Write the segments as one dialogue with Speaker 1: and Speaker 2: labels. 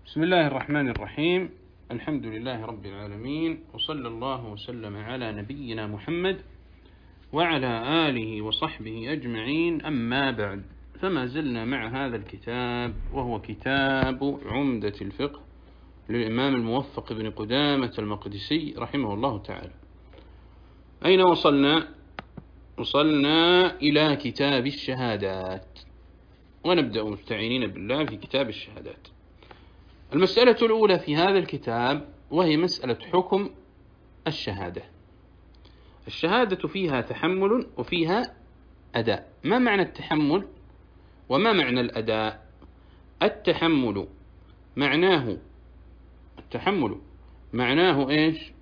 Speaker 1: بسم الله الرحمن الرحيم. الحمد لله رب العالمين، وصلى الله وسلم على نبينا محمد وعلى آله وصحبه أجمعين، أما بعد، فما زلنا مع هذا الكتاب وهو كتاب عمدة الفقه للإمام الموفق بن قدامة المقدسي رحمه الله تعالى. أين وصلنا؟ وصلنا إلى كتاب الشهادات، ونبدأ مستعينين بالله في كتاب الشهادات. المسألة الأولى في هذا الكتاب وهي مسألة حكم الشهادة. الشهادة فيها تحمل وفيها أداء. ما معنى التحمل وما معنى الأداء؟ التحمل معناه إيش؟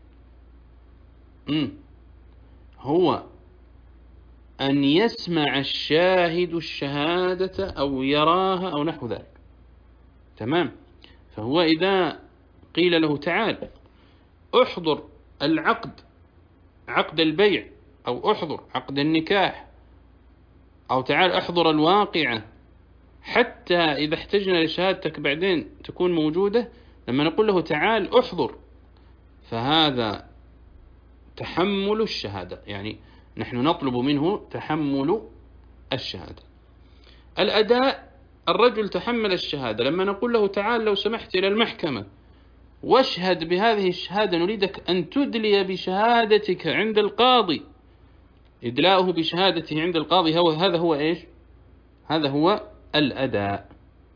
Speaker 1: هو أن يسمع الشاهد الشهادة أو يراها أو نحو ذلك. تمام؟ فهو إذا قيل له تعال احضر العقد، عقد البيع، أو احضر عقد النكاح، أو تعال احضر الواقعة، حتى إذا احتجنا لشهادتك بعدين تكون موجودة، لما نقول له تعال احضر فهذا تحمل الشهادة، يعني نحن نطلب منه تحمل الشهادة. الأداء، الرجل تحمل الشهادة لما نقول له تعال لو سمحت إلى المحكمة واشهد بهذه الشهادة، نريدك أن تدلي بشهادتك عند القاضي. إدلاؤه بشهادته عند القاضي هذا هو إيش؟ هذا هو الأداء.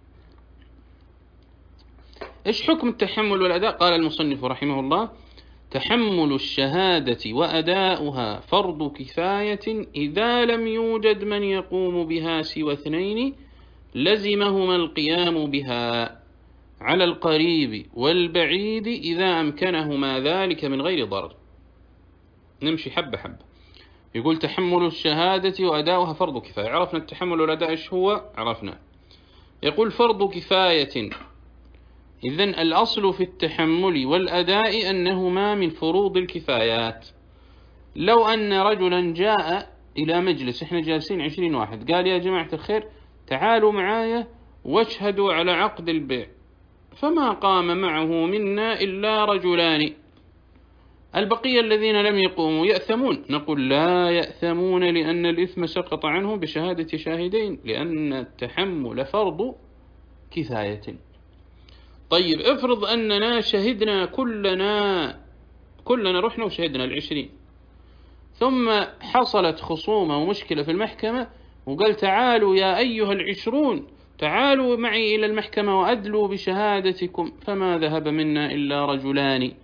Speaker 1: إيش حكم التحمل والأداء؟ قال المصنف رحمه الله: تحمل الشهادة وأداؤها فرض كفاية إذا لم يوجد من يقوم بها سوى اثنين لزمهما القيام بها على القريب والبعيد إذا أمكنهما ذلك من غير ضرر. نمشي حبة حبة. يقول تحمل الشهادة وأداؤها فرض كفاية. عرفنا التحمل والأداء إيش هو؟ عرفنا. يقول فرض كفاية. إذن الأصل في التحمل والأداء أنهما من فروض الكفايات. لو أن رجلا جاء إلى مجلس، إحنا جالسين 20 واحد، قال يا جماعة الخير تعالوا معايا واشهدوا على عقد البيع، فما قام معه منا إلا رجلان، البقية الذين لم يقوموا يأثمون؟ نقول لا يأثمون، لأن الإثم سقط عنهم بشهادة شاهدين، لأن التحمل فرض كفاية. طيب افرض أننا شهدنا كلنا رحنا وشهدنا 20، ثم حصلت خصومة ومشكلة في المحكمة، وقال تعالوا يا أيها 20 تعالوا معي إلى المحكمة وأدلوا بشهادتكم، فما ذهب منا إلا رجلان.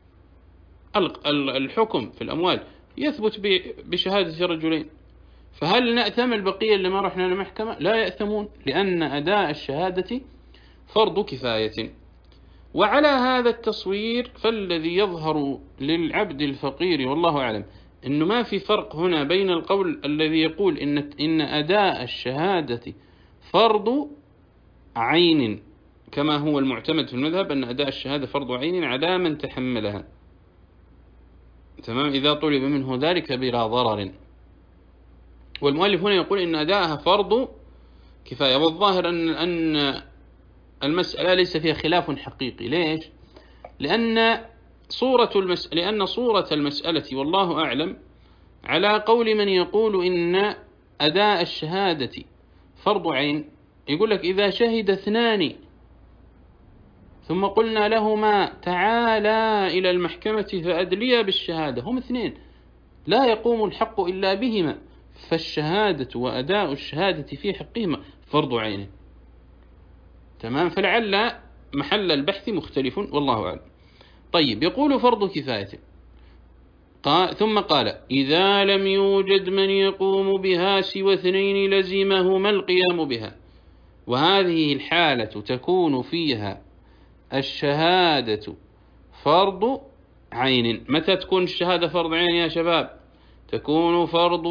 Speaker 1: الحكم في الأموال يثبت بشهادة رجلين، فهل نأثم البقية اللي ما رحنا للمحكمة؟ لا يأثمون، لأن أداء الشهادة فرض كفاية. وعلى هذا التصوير فالذي يظهر للعبد الفقير والله أعلم إنه ما في فرق هنا بين القول الذي يقول إن أداء الشهادة فرض عين، كما هو المعتمد في المذهب أن أداء الشهادة فرض عين على من تحملها، تمام، إذا طلب منه ذلك بلا ضرر. والمؤلف هنا يقول إن أداءها فرض كفاية، والظاهر أن المسألة ليس فيها خلاف حقيقي. ليش؟ لأن صورة المسألة والله أعلم على قول من يقول إن أداء الشهادة فرض عين. يقول لك إذا شهد 2 ثم قلنا لهما تعالا إلى المحكمة فأدليا بالشهادة، هم 2 لا يقوم الحق إلا بهما، فالشهادة وأداء الشهادة في حقهما فرض عين. تمام، فلعل محل البحث مختلف والله أعلم. طيب، يقول فرض كفاية، ثم قال إذا لم يوجد من يقوم بها سوى 2 لزمهما القيام بها، وهذه الحالة تكون فيها الشهادة فرض عين. متى تكون الشهادة فرض عين يا شباب؟ تكون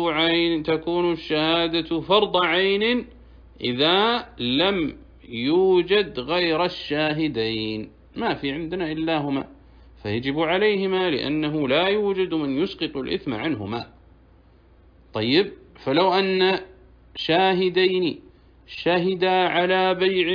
Speaker 1: الشهادة فرض عين إذا لم يوجد غير الشاهدين، ما في عندنا إلا هما، فيجب عليهما لأنه لا يوجد من يسقط الإثم عنهما. طيب، فلو أن شاهدين شهدا على بيع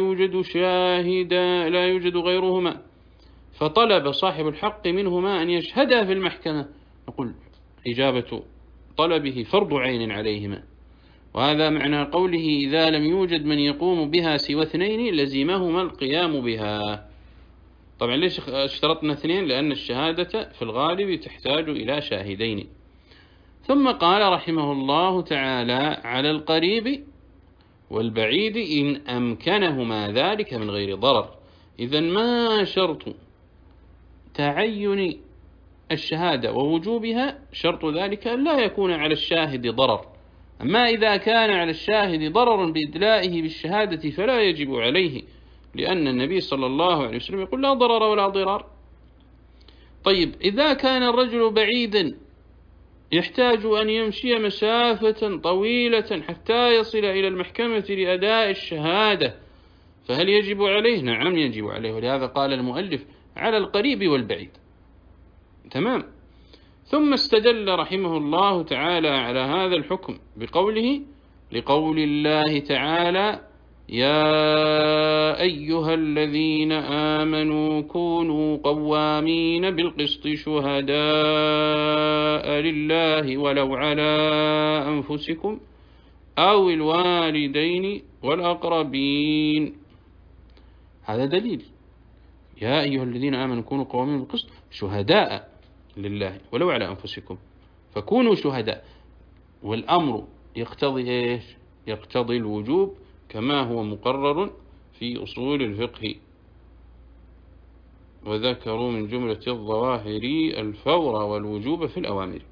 Speaker 1: لا يوجد غيرهما، فطلب صاحب الحق منهما أن يشهدا في المحكمة، نقول إجابة طلبه فرض عين عليهما. وهذا معنى قوله إذا لم يوجد من يقوم بها سوى اثنين لزمهما القيام بها. طبعا ليش اشترطنا اثنين؟ لأن الشهادة في الغالب تحتاج إلى شاهدين. ثم قال رحمه الله تعالى على القريب والبعيد إن أمكنهما ذلك من غير ضرر. إذن ما شرط تعين الشهادة ووجوبها؟ شرط ذلك أن لا يكون على الشاهد ضرر. أما إذا كان على الشاهد ضرر بإدلائه بالشهادة فلا يجب عليه، لأن النبي صلى الله عليه وسلم يقول لا ضرر ولا ضرار. طيب إذا كان الرجل بعيدا يحتاج أن يمشي مسافة طويلة حتى يصل إلى المحكمة لأداء الشهادة، فهل يجب عليه؟ نعم يجب عليه، ولهذا قال المؤلف على القريب والبعيد. تمام. ثم استدل رحمه الله تعالى على هذا الحكم بقوله لقول الله تعالى يا أيها الذين آمنوا كونوا قوامين بالقسط شهداء لله ولو على أنفسكم أو الوالدين والأقربين. هذا دليل يا أيها الذين آمنوا كونوا قوامين بالقسط شهداء لله ولو على أنفسكم، فكونوا شهداء، والأمر يقتضي إيش؟ يقتضي الوجوب كما هو مقرر في أصول الفقه. وذكروا من جملة الظواهر الفور والوجوب في الأوامر.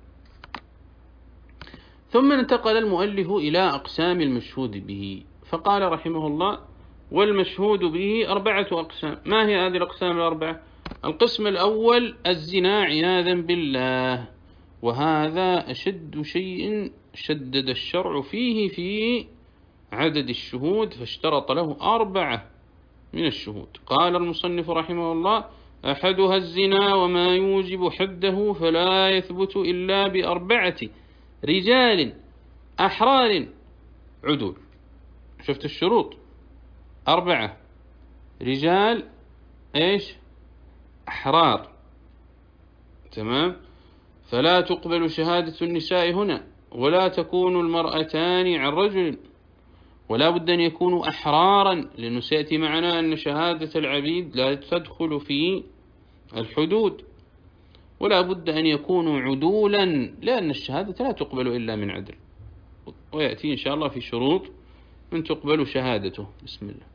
Speaker 1: ثم انتقل المؤلف إلى أقسام المشهود به، فقال رحمه الله والمشهود به 4 أقسام. ما هي هذه الأقسام الأربعة؟ القسم الأول الزنا عياذا بالله، وهذا أشد شيء شدد الشرع فيه في عدد الشهود، فاشترط له 4 من الشهود. قال المصنف رحمه الله أحدها الزنا وما يوجب حده فلا يثبت إلا ب4 رجال أحرار عدول. شفت الشروط؟ 4 رجال إيش؟ أحرار. تمام. فلا تقبل شهادة النساء هنا، ولا تكون المرأتان عن رجل، ولا بد أن يكونوا أحرارا، لأنه سيأتي معنا أن شهادة العبيد لا تدخل في الحدود، ولا بد أن يكونوا عدولا، لأن الشهادة لا تقبل إلا من عدل، ويأتي إن شاء الله في شروط من تقبل شهادته. بسم الله.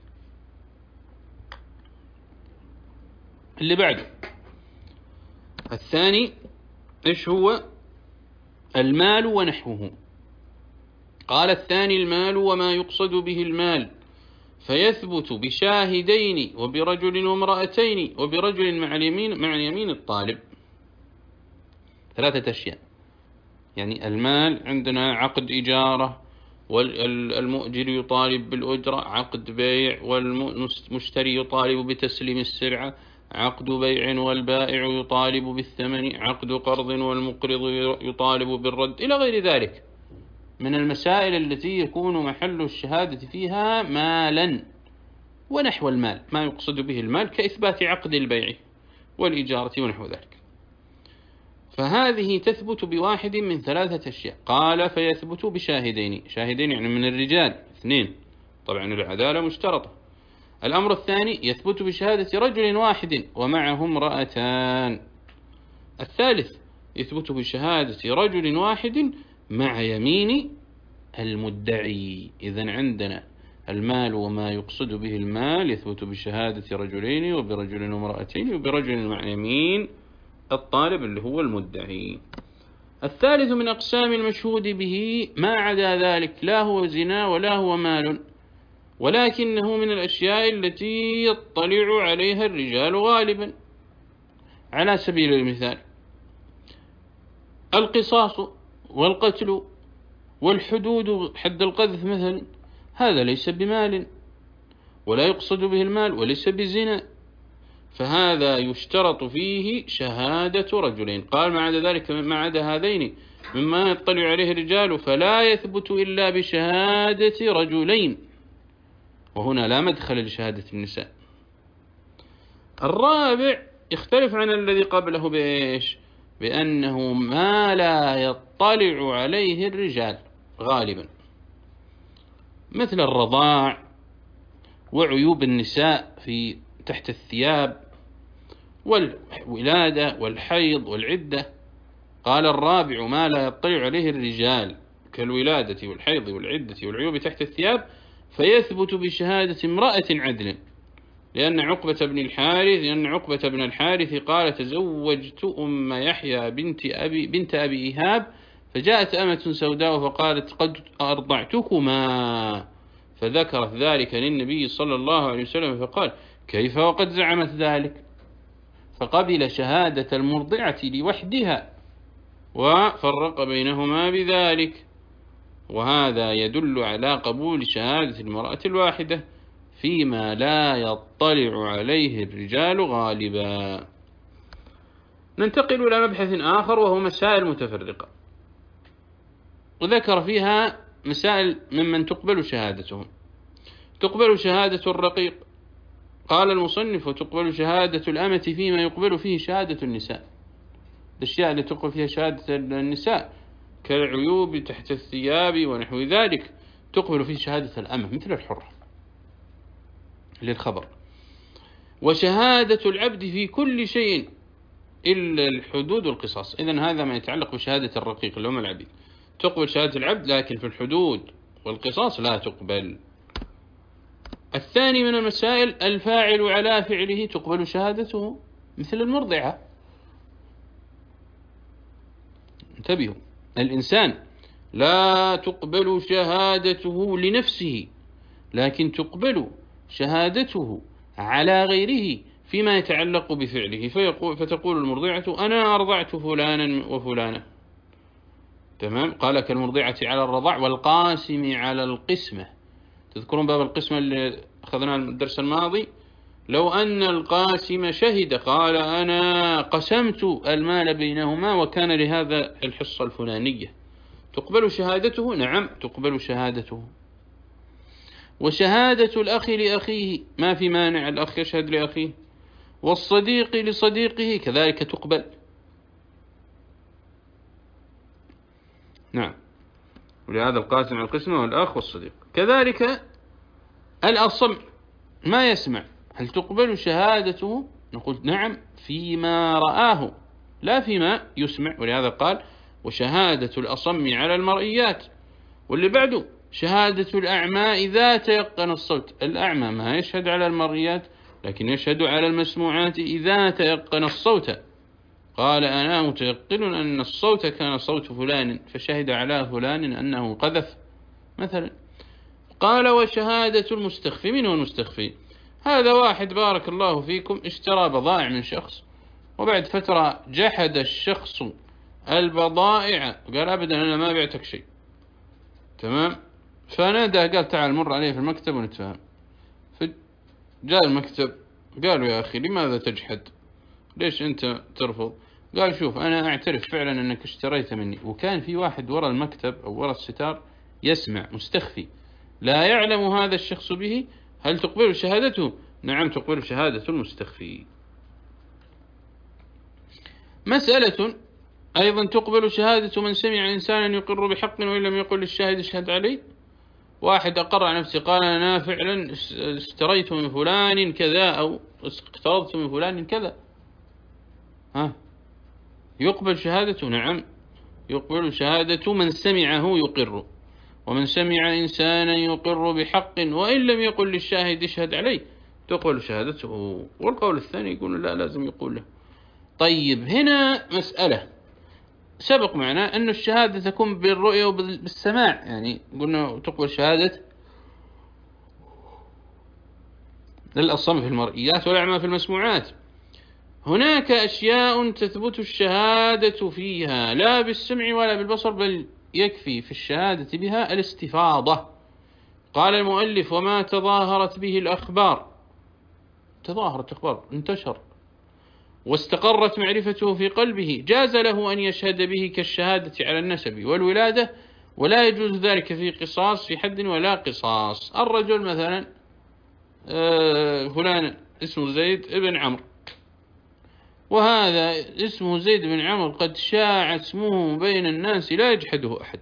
Speaker 1: اللي بعده الثاني إيش هو؟ المال ونحوه. قال الثاني المال وما يقصد به المال، فيثبت بشاهدين وبرجل وامرأتين وبرجل مع اليمين الطالب. 3 أشياء، يعني المال عندنا عقد إجارة، والمؤجر يطالب بالأجرة، عقد بيع، والمشتري يطالب بتسليم السلعة، عقد بيع والبائع يطالب بالثمن، عقد قرض والمقرض يطالب بالرد، إلى غير ذلك من المسائل التي يكون محل الشهادة فيها مالا. ونحو المال ما يقصد به المال كإثبات عقد البيع والإجارة ونحو ذلك، فهذه تثبت بواحد من 3 أشياء. قال فيثبت بشاهدين، شاهدين يعني من الرجال 2، طبعا العدالة مشترطة. الأمر الثاني يثبت بشهادة رجل واحد ومعه امرأتان. الثالث يثبت بشهادة رجل واحد مع يمين المدعي. إذن عندنا المال وما يقصد به المال يثبت بشهادة رجلين وبرجل وامرأتين وبرجل مع يمين الطالب اللي هو المدعي. الثالث من أقسام المشهود به ما عدا ذلك لا هو زنا ولا هو مال، ولكنه من الأشياء التي يطلع عليها الرجال غالبا. على سبيل المثال القصاص والقتل والحدود، حد القذف مثلا، هذا ليس بمال ولا يقصد به المال وليس بزنا، فهذا يشترط فيه شهادة رجلين. قال ما عدا ذلك ما عدا هذين مما يطلع عليه الرجال فلا يثبت إلا بشهادة رجلين، وهنا لا مدخل لشهادة النساء. الرابع يختلف عن الذي قبله بإيش؟ بأنه ما لا يطلع عليه الرجال غالبا، مثل الرضاع وعيوب النساء في تحت الثياب والولادة والحيض والعدة. قال الرابع ما لا يطلع عليه الرجال كالولادة والحيض والعدة والعيوب تحت الثياب فيثبت بشهادة امرأة عدل، لأن عقبة بن الحارث قال تزوجت أم يحيى بنت أبي إيهاب فجاءت أمة سوداء فقالت قد أرضعتكما، فذكرت ذلك للنبي صلى الله عليه وسلم فقال كيف وقد زعمت ذلك، فقبل شهادة المرضعة لوحدها وفرق بينهما بذلك. وهذا يدل على قبول شهادة المرأة الواحدة فيما لا يطلع عليه الرجال غالبا. ننتقل إلى مبحث آخر وهو مسائل متفرقة، وذكر فيها مسائل ممن تقبل شهادتهم. تقبل شهادة الرقيق، قال المصنف وتقبل شهادة الأمة فيما يقبل فيه شهادة النساء. الأشياء التي تقبل فيها شهادة النساء كالعيوب تحت الثياب ونحو ذلك تقبل فيه شهادة الأمة مثل الحر للخبر. وشهادة العبد في كل شيء إلا الحدود والقصاص. إذن هذا ما يتعلق بشهادة الرقيق اللي هم العبيد، تقبل شهادة العبد لكن في الحدود والقصاص لا تقبل. الثاني من المسائل الفاعل على فعله تقبل شهادته مثل المرضعة. انتبهوا، الإنسان لا تقبل شهادته لنفسه لكن تقبل شهادته على غيره فيما يتعلق بفعله، فتقول المرضعة أنا أرضعت فلانا وفلانا، تمام. قال كالمرضعة على الرضاع والقاسم على القسمة. تذكرون باب القسمة اللي أخذناه الدرس الماضي؟ لو أن القاسم شهد قال أنا قسمت المال بينهما وكان لهذا الحصة الفلانية، تقبل شهادته؟ نعم تقبل شهادته. وشهادة الأخ لأخيه ما في مانع، الأخ يشهد لأخيه، والصديق لصديقه كذلك تقبل. نعم، ولهذا القاسم على القسمة والأخ والصديق. كذلك الأصم ما يسمع، هل تقبل شهادته؟ نقول نعم فيما رآه لا فيما يسمع، ولهذا قال وشهادة الأصم على المرئيات. واللي بعده شهادة الأعمى إذا تيقن الصوت. الأعمى ما يشهد على المرئيات لكن يشهد على المسموعات إذا تيقن الصوت. قال أنا متيقن أن الصوت كان صوت فلان فشهد على فلان أنه قذف مثلا. قال وشهادة المستخفي. من هو المستخفي؟ هذا واحد بارك الله فيكم اشترى بضائع من شخص وبعد فترة جحد الشخص البضائع قال أبدا أنا ما بعتك شيء، تمام. فنادى قال تعال مر عليه في المكتب ونتفاهم. فجاء المكتب قالوا يا أخي لماذا تجحد؟ ليش أنت ترفض؟ قال شوف أنا أعترف فعلا أنك اشتريت مني. وكان في واحد وراء المكتب أو وراء الستار يسمع مستخفي لا يعلم هذا الشخص به. هل تقبل شهادته؟ نعم تقبل شهادة المستخفي. مسألة أيضا تقبل شهادة من سمع إنسانا يقر بحق وإن لم يقل للشاهد اشهد عليه. واحد أقر على نفسه قال أنا فعلا اشتريت من فلان كذا أو اقترضت من فلان كذا، يقبل شهادته؟ نعم يقبل شهادة من سمعه يقر. ومن سمع إنسانا يقر بحق وإن لم يقل للشاهد اشهد عليه تقبل شهادته. والقول الثاني يقول لا لازم يقول له. طيب هنا مسألة سبق معنا أن الشهادة تكون بالرؤية وبالسماع، يعني قلنا تقبل شهادة للأصم في المرئيات والأعمى في المسموعات. هناك أشياء تثبت الشهادة فيها لا بالسمع ولا بالبصر، بل يكفي في الشهادة بها الاستفاضة. قال المؤلف وما تظاهرت به الأخبار. تظاهرت أخبار انتشر واستقرت معرفته في قلبه جاز له أن يشهد به كالشهادة على النسب والولادة، ولا يجوز ذلك في قصاص في حد ولا قصاص. الرجل مثلا فلان اسمه زيد بن عمرو، وهذا اسمه زيد بن عمرو قد شاع اسمه بين الناس لا يجحده أحد،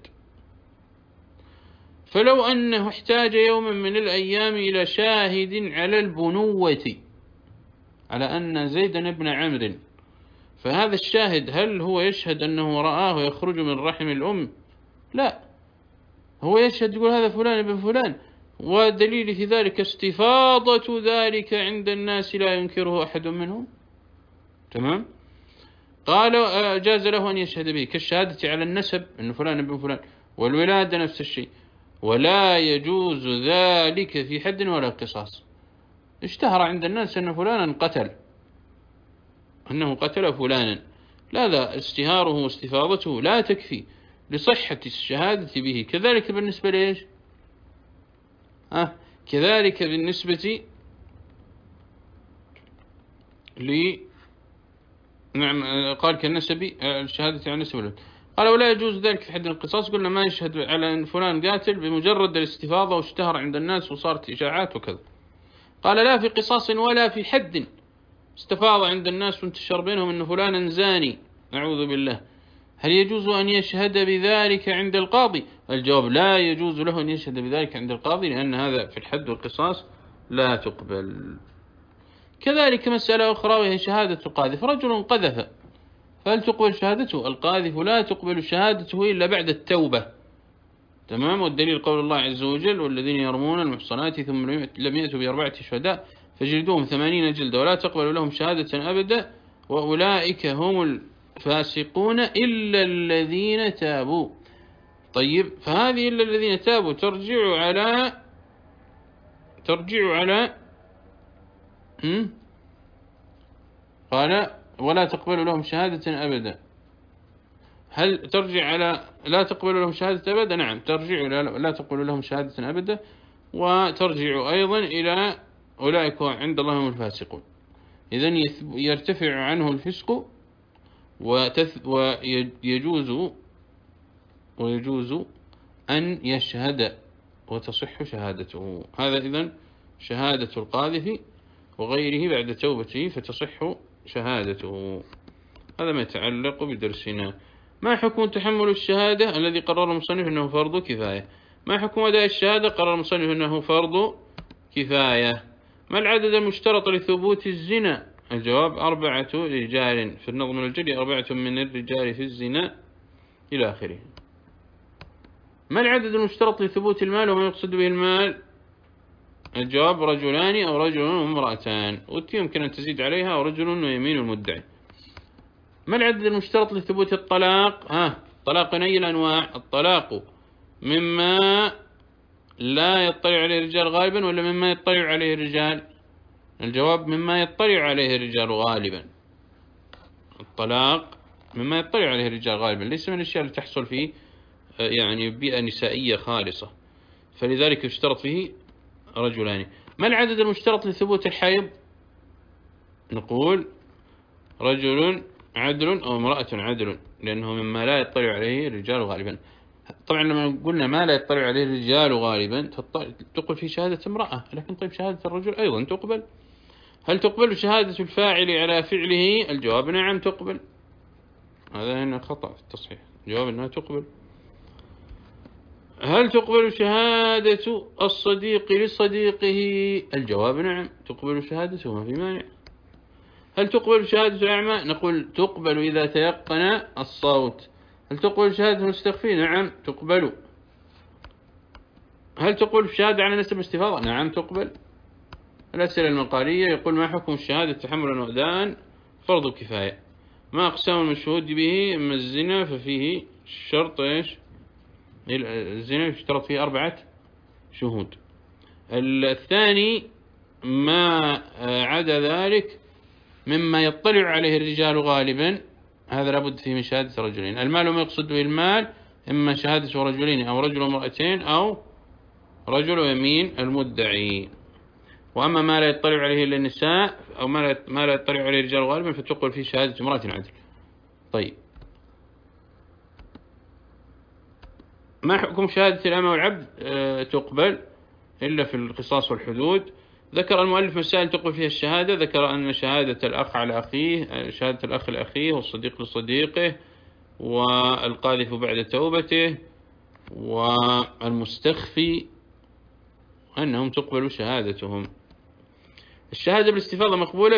Speaker 1: فلو أنه احتاج يوما من الأيام إلى شاهد على البنوة على أن زيدا بن عمرو، فهذا الشاهد هل هو يشهد أنه رآه يخرج من رحم الأم؟ لا، هو يشهد يقول هذا فلان ابن فلان، ودليل في ذلك استفاضة ذلك عند الناس لا ينكره أحد منهم. تمام. قال جاز له أن يشهد به كالشهادة على النسب أن فلان ابن فلان، والولادة نفس الشيء، ولا يجوز ذلك في حد ولا قصاص. اشتهر عند الناس أن فلانا قتل، أنه قتل فلانا، لا اشتهاره واستفاضته لا تكفي لصحة الشهادة به. كذلك بالنسبة لإيش؟ كذلك بالنسبة نعم قال كالنسب الشهادة على النسب والولد. قال ولا يجوز ذلك في حد القصاص، قلنا ما يشهد على أن فلان قاتل بمجرد الاستفاضة واشتهر عند الناس وصارت إشاعات وكذا. قال لا في قصاص ولا في حد، استفاض عند الناس وانتشر بينهم أن فلانا زاني، نعوذ بالله، هل يجوز أن يشهد بذلك عند القاضي؟ الجواب لا يجوز له أن يشهد بذلك عند القاضي، لأن هذا في الحد والقصاص لا تقبل. كذلك مسألة أخرى وهي شهادة القاذف، رجل قذف، فهل تقبل شهادته؟ القاذف لا تقبل شهادته إلا بعد التوبة. تمام. والدليل قول الله عز وجل والذين يرمون المحصنات ثم لم يأتوا ب4 شهداء فجلدوهم 80 جلدة ولا تقبل لهم شهادة أبدا وأولئك هم الفاسقون إلا الذين تابوا. طيب، فهذه إلا الذين تابوا ترجع على قال ولا تقبل لهم شهادة أبدا، هل ترجع على لا تقبل لهم شهادة أبدا؟ نعم، ترجع إلى لا تقبل لهم شهادة أبدا، وترجع أيضا إلى أولئك عند الله هم الفاسقون. إذن يرتفع عنه الفسق ويجوز أن يشهد وتصح شهادته. هذا إذن شهادة القاذف وغيره بعد توبته فتصح شهادته. هذا ما يتعلق بدرسنا. ما حكم تحمل الشهادة الذي قرر المصنف أنه فرض كفاية؟ ما حكم أداء الشهادة قرر المصنف أنه فرض كفاية؟ ما العدد المشترط لثبوت الزنا؟ الجواب 4 رجال في النظم الجلي، 4 من الرجال في الزنا إلى آخره. ما العدد المشترط لثبوت المال وما يقصد به المال؟ الجواب 2 رجلان أو رجل وامرأتان، ويمكن أن تزيد عليها أو رجل ويمين المدعي. ما العدد المشترط لثبوت الطلاق؟ طلاق أي الأنواع؟ الطلاق مما لا يطلع عليه الرجال غالبا ولا مما يطلع عليه الرجال؟ الجواب مما يطلع عليه الرجال غالبا. الطلاق مما يطلع عليه الرجال غالبا، ليس من الأشياء اللي تحصل فيه يعني بيئة نسائية خالصة، فلذلك يشترط فيه 2 رجلان. ما العدد المشترط لثبوت الحيض؟ نقول 1 رجل عدل أو امرأة عدل، لأنه مما لا يطلع عليه الرجال غالبا. طبعا لما قلنا ما لا يطلع عليه الرجال غالبا تقبل في شهادة امرأة، لكن طيب شهادة الرجل أيضا تقبل. هل تقبل شهادة الفاعل على فعله؟ الجواب نعم تقبل. هذا هنا خطأ في التصحيح، الجواب أنها تقبل. هل تقبل شهادة الصديق لصديقه؟ الجواب نعم تقبل شهادته، ما في مانع. هل تقبل شهادة الأعمى؟ نقول تقبل إذا تيقن الصوت. هل تقبل شهادة المستخفي؟ نعم تقبل. هل تقبل الشهادة على نسب استفاضة؟ نعم تقبل. الأسئلة المقالية يقول ما حكم الشهادة تحملا وأداء؟ فرض كفاية. ما أقسام المشهود به؟ أما الزنا ففيه شرط إيش؟ الزنا يشترط فيه 4 شهود. الثاني ما عدا ذلك مما يطلع عليه الرجال غالبا، هذا لابد فيه من شهادة رجلين. المال وما يقصد به المال إما شهادة رجلين أو رجل وامرأتين أو رجل ويمين المدعي. وأما ما لا يطلع عليه إلا النساء أو ما لا يطلع عليه الرجال غالبا فتقبل فيه شهادة امرأة عدل. طيب، ما حكم شهادة الأمة والعبد؟ تقبل إلا في القصاص والحدود. ذكر المؤلف مسائل تقبل فيها الشهادة، ذكر أن شهادة الأخ على أخيه، شهادة الأخ لأخيه، والصديق لصديقه، والقاذف بعد توبته، والمستخفي، أنهم تقبل شهادتهم. الشهادة بالاستفاضة مقبولة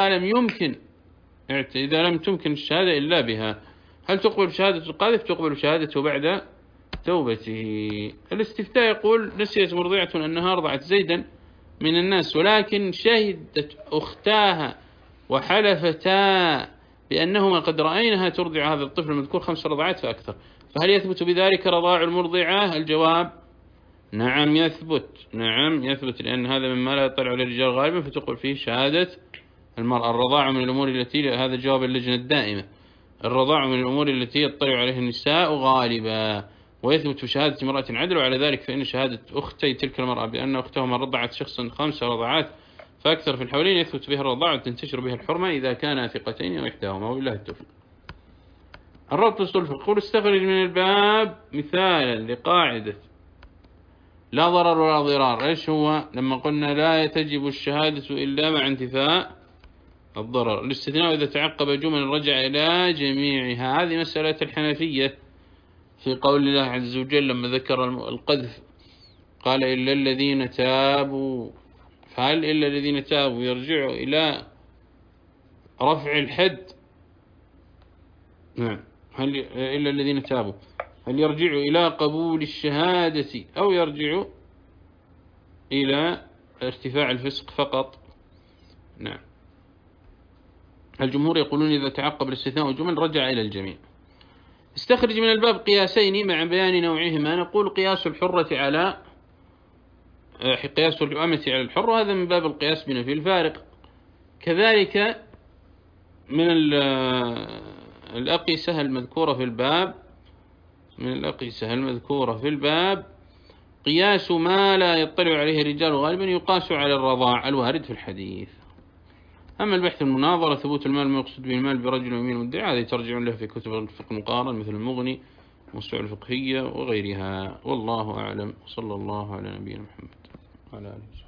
Speaker 1: إذا لم تمكن الشهادة إلا بها. هل تقبل شهادة القاذف؟ تقبل شهادته بعد توبته. الاستفتاء يقول: نسيت مرضعة أنها أرضعت زيدا من الناس، ولكن شهدت أختاها وحلفتا بأنهما قد رأينها ترضع هذا الطفل المذكور 5 رضعات فأكثر، فهل يثبت بذلك رضاع المرضعة؟ الجواب: نعم يثبت، لأن هذا مما لا يطلع على الرجال غالبا فتقبل فيه شهادة المرأة. الرضاع من الأمور التي، هذا جواب اللجنة الدائمة، الرضاع من الأمور التي يطلع عليها النساء غالبا، ويثبت شهادة امرأة عدل. وعلى ذلك فإن شهادة أختي تلك المرأة بأن أختهما رضعت شخصا 5 رضعات فأكثر في الحولين يثبت بها الرضاعة وتنتشر بها الحرمة إذا كانا ثقتين أو إحداهما، وبالله التوفيق. الربط أصول الفقه يقول: استخرج من الباب مثالا لقاعدة لا ضرر ولا ضرار. إيش هو؟ لما قلنا لا تجب الشهادة إلا مع انتفاء الضرر. الاستثناء إذا تعقب جمل رجع إلى جميعها. هذه مسألة الحنفية في قول الله عز وجل لما ذكر القذف قال: إلا الذين تابوا. فهل إلا الذين تابوا يرجعوا إلى رفع الحد؟ نعم. هل إلا الذين تابوا هل يرجعوا إلى قبول الشهادة أو يرجعوا إلى ارتفاع الفسق فقط؟ نعم. الجمهور يقولون إذا تعقب الاستثناء والجمل رجع إلى الجميع. استخرج من الباب قياسين مع بيان نوعهما. نقول: قياس الحرة على قياس الأمة على الحر، وهذا من باب القياس بنفي الفارق. كذلك من الأقيسة المذكورة في الباب قياس ما لا يطلع عليه الرجال غالبا يقاس على الرضاع الوارد في الحديث. أما البحث المناظرة ثبوت المال ما يقصد به المال برجل ويمين مدعي، هذه ترجعون له في كتب الفقه المقارن مثل المغني والموسوعة الفقهية وغيرها، والله أعلم. صلى الله على نبينا محمد وعلى آله وصحبه.